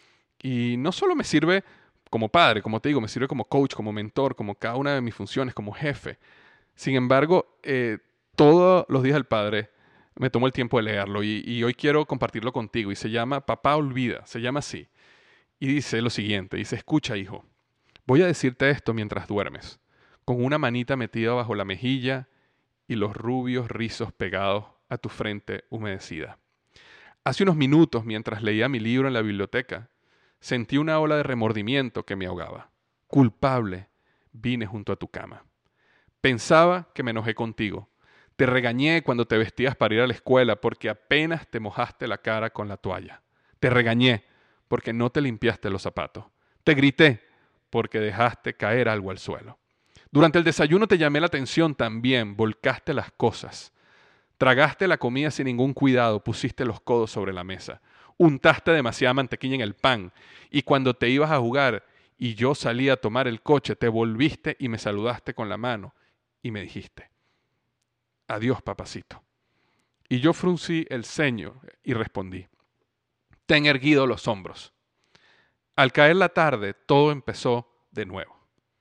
Y no solo me sirve como padre, como te digo, me sirve como coach, como mentor, como cada una de mis funciones, como jefe. Sin embargo, eh, todos los días del padre me tomo el tiempo de leerlo y, y hoy quiero compartirlo contigo y se llama Papá Olvida, se llama así. Y dice lo siguiente, dice, escucha hijo, voy a decirte esto mientras duermes, con una manita metida bajo la mejilla y los rubios rizos pegados a tu frente humedecida. Hace unos minutos, mientras leía mi libro en la biblioteca, sentí una ola de remordimiento que me ahogaba. Culpable, vine junto a tu cama. Pensaba que me enojé contigo. Te regañé cuando te vestías para ir a la escuela porque apenas te mojaste la cara con la toalla. Te regañé porque no te limpiaste los zapatos. Te grité porque dejaste caer algo al suelo. Durante el desayuno te llamé la atención también, volcaste las cosas. Tragaste la comida sin ningún cuidado, pusiste los codos sobre la mesa. Untaste demasiada mantequilla en el pan y cuando te ibas a jugar y yo salí a tomar el coche, te volviste y me saludaste con la mano y me dijiste, adiós, papacito. Y yo fruncí el ceño y respondí, ten erguido los hombros. Al caer la tarde, todo empezó de nuevo.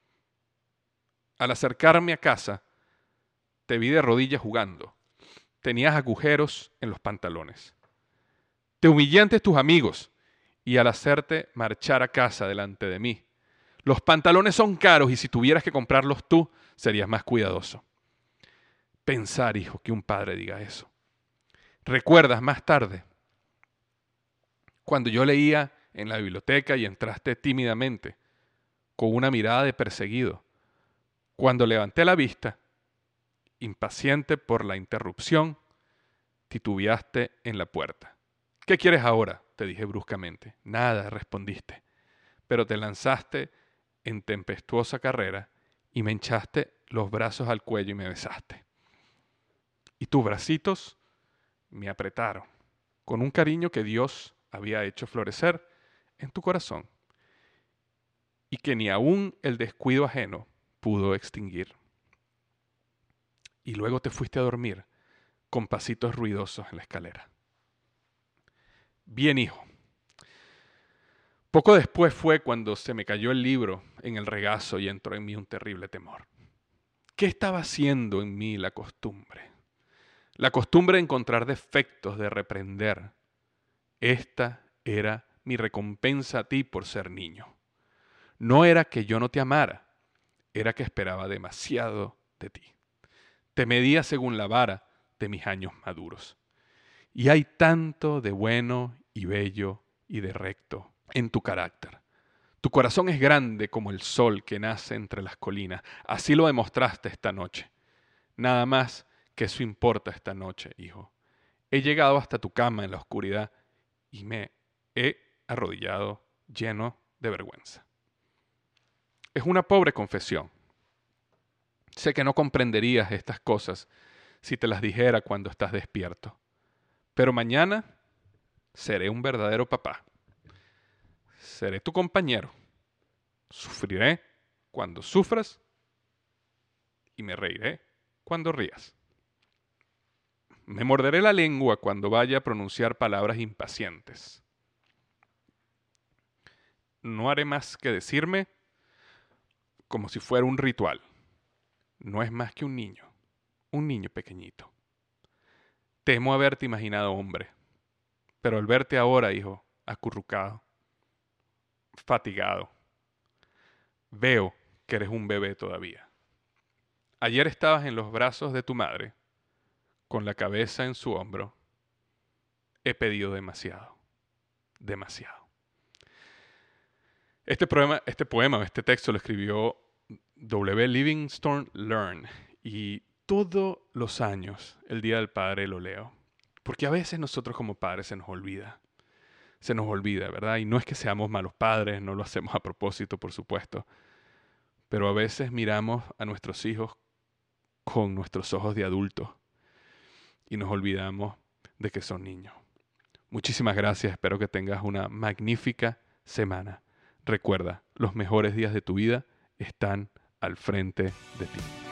Al acercarme a casa, te vi de rodillas jugando. Tenías agujeros en los pantalones. Te humillé ante tus amigos y al hacerte marchar a casa delante de mí. Los pantalones son caros y si tuvieras que comprarlos tú, serías más cuidadoso. Pensar, hijo, que un padre diga eso. ¿Recuerdas más tarde? Cuando yo leía en la biblioteca y entraste tímidamente, con una mirada de perseguido. Cuando levanté la vista, impaciente por la interrupción, titubeaste en la puerta. ¿Qué quieres ahora?, te dije bruscamente. Nada, respondiste, pero te lanzaste en tempestuosa carrera y me hinchaste los brazos al cuello y me besaste. Y tus bracitos me apretaron con un cariño que Dios había hecho florecer en tu corazón y que ni aún el descuido ajeno pudo extinguir. Y luego te fuiste a dormir con pasitos ruidosos en la escalera. Bien, hijo. Poco después fue cuando se me cayó el libro en el regazo y entró en mí un terrible temor. ¿Qué estaba haciendo en mí la costumbre? La costumbre de encontrar defectos, de reprender. Esta era mi recompensa a ti por ser niño. No era que yo no te amara, era que esperaba demasiado de ti. Te medía según la vara de mis años maduros. Y hay tanto de bueno y bello y de recto en tu carácter. Tu corazón es grande como el sol que nace entre las colinas. Así lo demostraste esta noche. Nada más que eso importa esta noche, hijo. He llegado hasta tu cama en la oscuridad y me he arrodillado lleno de vergüenza. Es una pobre confesión. Sé que no comprenderías estas cosas si te las dijera cuando estás despierto. Pero mañana seré un verdadero papá. Seré tu compañero. Sufriré cuando sufras y me reiré cuando rías. Me morderé la lengua cuando vaya a pronunciar palabras impacientes. No haré más que decirme como si fuera un ritual. No es más que un niño, un niño pequeñito. Temo haberte imaginado hombre, pero al verte ahora, hijo, acurrucado, fatigado, veo que eres un bebé todavía. Ayer estabas en los brazos de tu madre, con la cabeza en su hombro. He pedido demasiado, demasiado. Este poema, este poema, este texto lo escribió W. Livingstone Learn y todos los años, el Día del Padre, lo leo. Porque a veces nosotros como padres se nos olvida. Se nos olvida, ¿verdad? Y no es que seamos malos padres, no lo hacemos a propósito, por supuesto. Pero a veces miramos a nuestros hijos con nuestros ojos de adultos y nos olvidamos de que son niños. Muchísimas gracias, espero que tengas una magnífica semana. Recuerda, los mejores días de tu vida están al frente de ti.